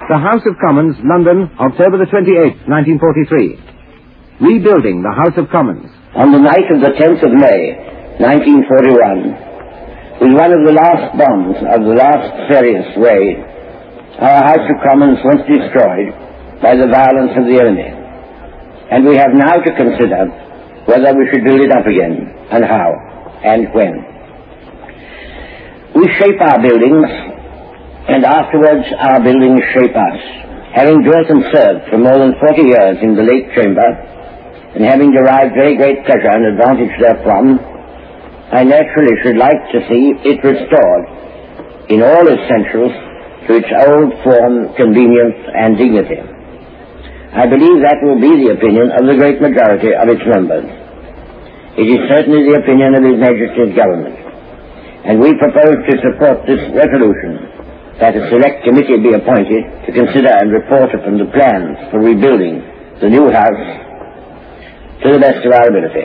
The House of Commons, London, October the 28th, 1943. Rebuilding the House of Commons. On the night of the 10th of May, 1941, with one of the last bombs of the last serious raid, our House of Commons was destroyed by the violence of the enemy. And we have now to consider whether we should build it up again, and how, and when. We shape our buildings, and afterwards our buildings shape us. Having dwelt and served for more than 40 years in the late chamber, and having derived very great pleasure and advantage therefrom, I naturally should like to see it restored in all essentials to its old form, convenience, and dignity. I believe that will be the opinion of the great majority of its members. It is certainly the opinion of His Majesty's Government, and we propose to support this resolution that a select committee be appointed to consider and report upon the plans for rebuilding the new House to the best of our ability.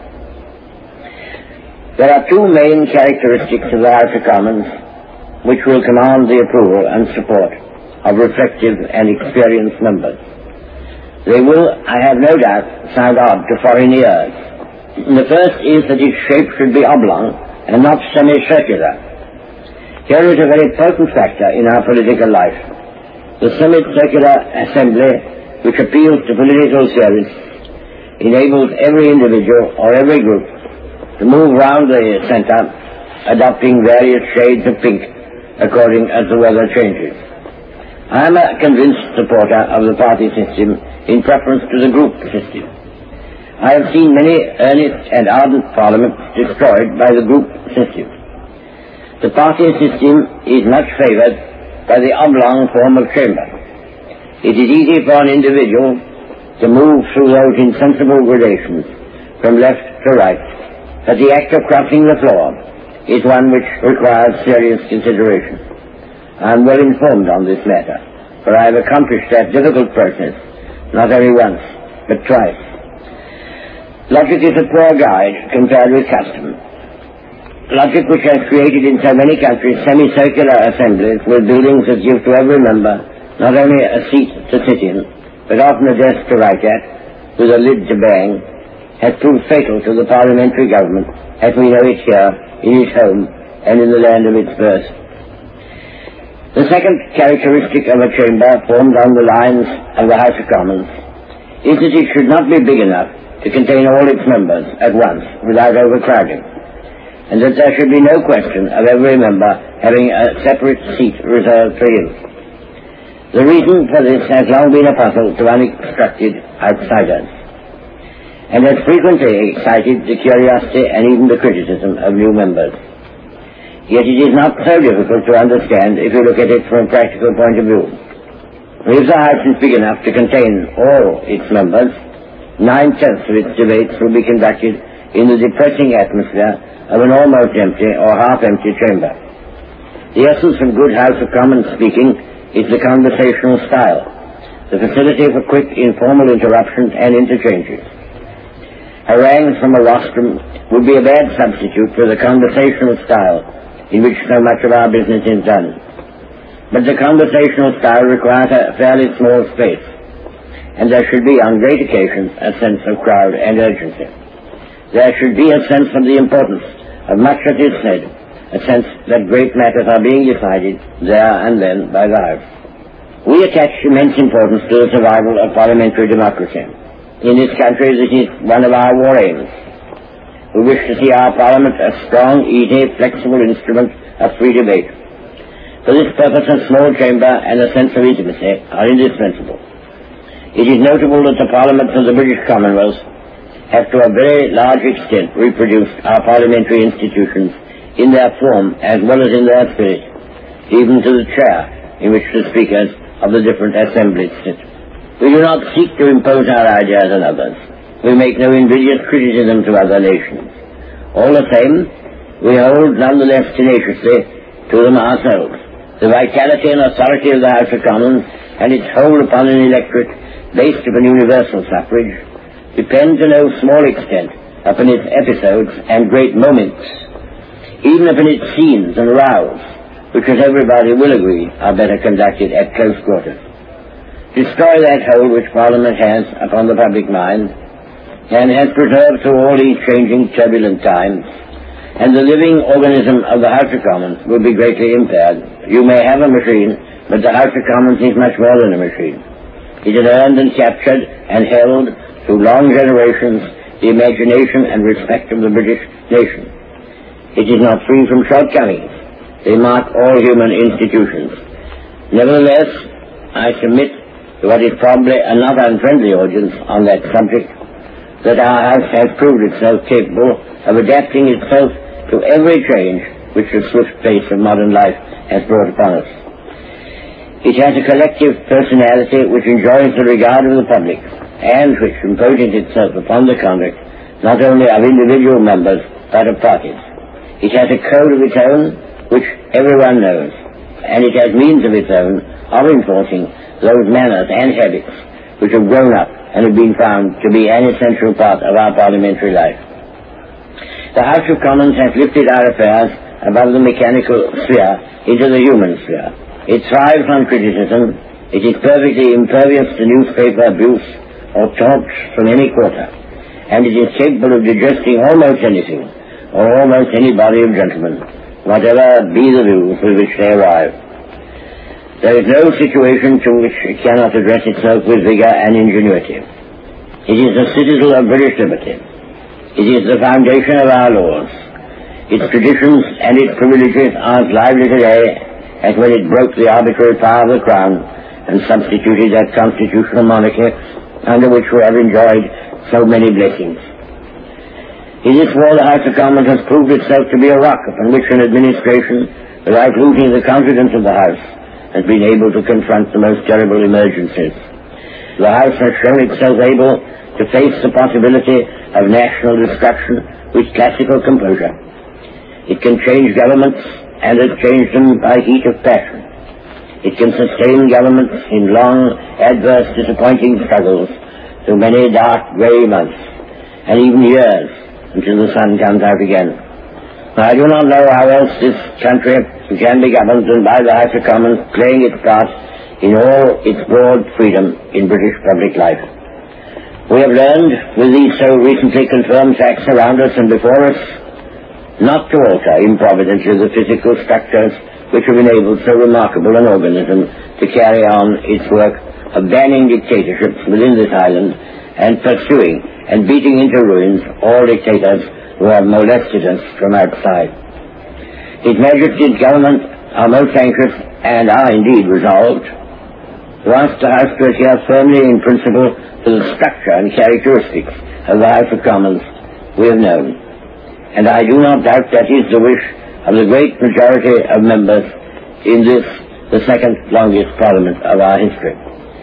There are two main characteristics of the House of Commons which will command the approval and support of reflective and experienced members. They will, I have no doubt, sound odd to foreign ears. The first is that its shape should be oblong and not semicircular. Here is a very potent factor in our political life. The semicircular assembly, which appeals to political theorists, enables every individual or every group to move round the centre, adopting various shades of pink according as the weather changes. I am a convinced supporter of the party system in preference to the group system. I have seen many earnest and ardent parliaments destroyed by the group system. The party system is much favoured by the oblong form of chamber. It is easy for an individual to move through those insensible gradations from left to right, but the act of crossing the floor is one which requires serious consideration. I am well informed on this matter, for I have accomplished that difficult process not only once, but twice. Logic is a poor guide compared with custom. Logic which has created in so many countries semicircular assemblies with buildings that give to every member not only a seat to sit in, but often a desk to write at, with a lid to bang, has proved fatal to the parliamentary government as we know it here, in its home, and in the land of its birth. The second characteristic of a chamber formed on the lines of the House of Commons is that it should not be big enough to contain all its members at once without overcrowding, and that there should be no question of every member having a separate seat reserved for him. The reason for this has long been a puzzle to uninstructed outsiders, and has frequently excited the curiosity and even the criticism of new members. Yet it is not so difficult to understand if you look at it from a practical point of view. If the House is big enough to contain all its members, 9/10 of its debates will be conducted in the depressing atmosphere of an almost empty or half-empty chamber. The essence of good House of Commons speaking is the conversational style, the facility for quick, informal interruptions and interchanges. Harangues from a rostrum would be a bad substitute for the conversational style in which so much of our business is done. But the conversational style requires a fairly small space, and there should be, on great occasions, a sense of crowd and urgency. There should be a sense of the importance of much that is said, a sense that great matters are being decided there and then by the House. We attach immense importance to the survival of parliamentary democracy. In this country, this is one of our war aims. We wish to see our Parliament a strong, easy, flexible instrument of free debate. For this purpose, a small chamber and a sense of intimacy are indispensable. It is notable that the Parliaments of the British Commonwealth have to a very large extent reproduced our parliamentary institutions in their form as well as in their spirit, even to the chair in which the speakers of the different assemblies sit. We do not seek to impose our ideas on others. We make no invidious criticism to other nations. All the same, we hold nonetheless tenaciously to them ourselves. The vitality and authority of the House of Commons and its hold upon an electorate based upon universal suffrage depend to no small extent upon its episodes and great moments, even upon its scenes and rows, which, as everybody will agree, are better conducted at close quarters. destroy that hold which Parliament has upon the public mind, and has preserved through all these changing, turbulent times, and the living organism of the House of Commons will be greatly impaired. You may have a machine, but the House of Commons is much more than a machine. It has earned and captured and held through long generations the imagination and respect of the British nation. It is not free from shortcomings. They mark all human institutions. Nevertheless, I submit to what is probably a not unfriendly audience on that subject, that our House has proved itself capable of adapting itself to every change which the swift pace of modern life has brought upon us. It has a collective personality which enjoys the regard of the public, and which imposes itself upon the conduct not only of individual members, but of parties. It has a code of its own, which everyone knows, and it has means of its own of enforcing those manners and habits which have grown up and have been found to be an essential part of our parliamentary life. The House of Commons has lifted our affairs above the mechanical sphere into the human sphere. It thrives on criticism. It is perfectly impervious to newspaper abuse or taunts from any quarter, and it is capable of digesting almost anything or almost any body of gentlemen, whatever be the views with which they arrive. There is no situation to which it cannot address itself with vigor and ingenuity. It is the citadel of British liberty. It is the foundation of our laws. Its traditions and its privileges are as lively today as when it broke the arbitrary power of the Crown and substituted that constitutional monarchy under which we have enjoyed so many blessings. In this war, the House of Commons has proved itself to be a rock upon which an administration, without losing the confidence of the House, has been able to confront the most terrible emergencies. The House has shown itself able to face the possibility of national destruction with classical composure. It can change governments, and has changed them by heat of passion. It can sustain governments in long, adverse, disappointing struggles through many dark, grey months, and even years, until the sun comes out again. Now, I do not know how else this country can be governed than by the House of Commons playing its part in all its broad freedom in British public life. We have learned, with these so recently confirmed facts around us and before us, not to alter improvidently the physical structures which have enabled so remarkable an organism to carry on its work of banning dictatorships within this island and pursuing and beating into ruins all dictators who have molested us from outside. His Majesty's government are most anxious, and are indeed resolved, to ask the House to adhere firmly in principle to the structure and characteristics of the House of Commons we have known. And I do not doubt that is the wish of the great majority of members in this, the second longest Parliament of our history.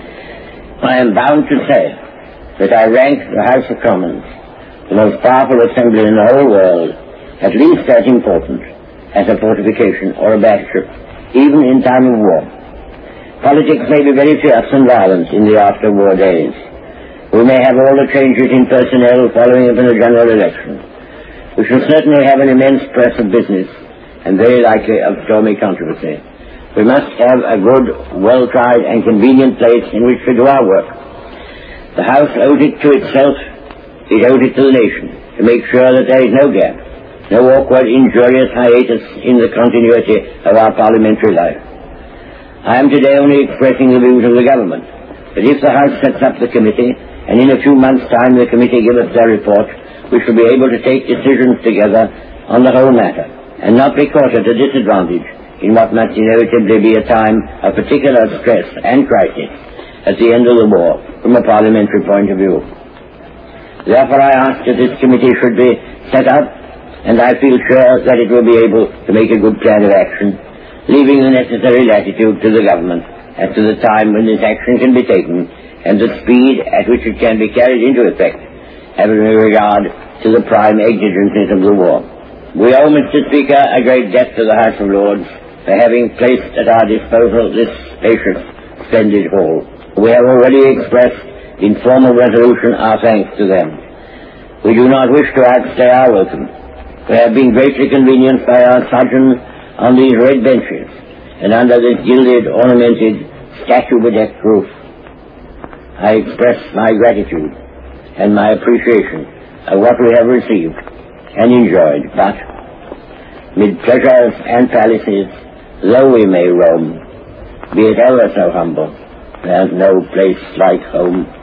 I am bound to say that I rank the House of Commons, the most powerful assembly in the whole world, at least as important as a fortification or a battleship, even in time of war. Politics may be very fierce and violent in the after-war days. We may have all the changes in personnel following up in a general election. We shall certainly have an immense press of business, and very likely of stormy controversy. We must have a good, well-tried and convenient place in which to do our work. The House owed it to itself, it owed it to the nation, to make sure that there is no gap, no awkward, injurious hiatus in the continuity of our parliamentary life. I am today only expressing the views of the government, but if the House sets up the committee, and in a few months' time the committee give us their report, we shall be able to take decisions together on the whole matter, and not be caught at a disadvantage in what must inevitably be a time of particular stress and crisis at the end of the war from a parliamentary point of view. Therefore I ask that this committee should be set up, and I feel sure that it will be able to make a good plan of action, leaving the necessary latitude to the government as to the time when this action can be taken and the speed at which it can be carried into effect, having regard to the prime exigencies of the war. We owe, Mr. Speaker, a great debt to the House of Lords for having placed at our disposal this spacious, splendid hall. We have already expressed in formal resolution our thanks to them. We do not wish to outstay our welcome. We have been greatly convenienced by our sojourn on these red benches and under this gilded, ornamented, statue-bedecked roof. I express my gratitude and my appreciation of what we have received and enjoyed, but mid pleasures and palaces, though we may roam, be it ever so humble, there's no place like home.